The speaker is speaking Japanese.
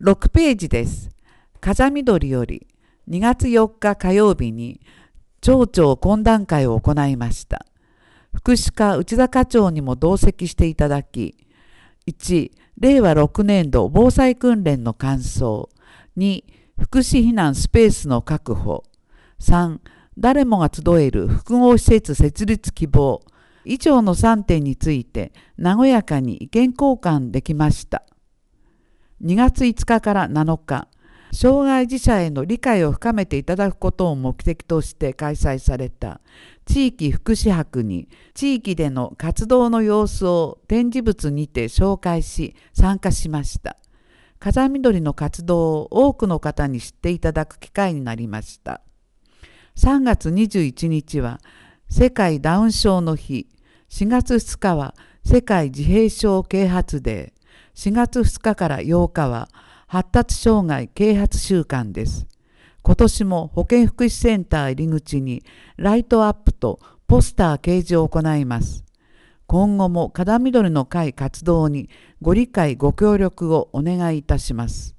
6ページです。風見鶏より2月4日火曜日に町長懇談会を行いました。福祉課内田課長にも同席していただき、1、令和6年度防災訓練の感想。2、福祉避難スペースの確保。3、誰もが集える複合施設設立希望。以上の3点について和やかに意見交換できました。2月5日から7日、障害児者への理解を深めていただくことを目的として開催された地域福祉博に地域での活動の様子を展示物にて紹介し参加しました。風見鶏の活動を多くの方に知っていただく機会になりました。3月21日は世界ダウン症の日、4月2日は世界自閉症啓発デー、4月2日から8日は発達障害啓発週間です。今年も保健福祉センター入り口にライトアップとポスター掲示を行います。今後も風見鶏の会活動にご理解ご協力をお願いいたします。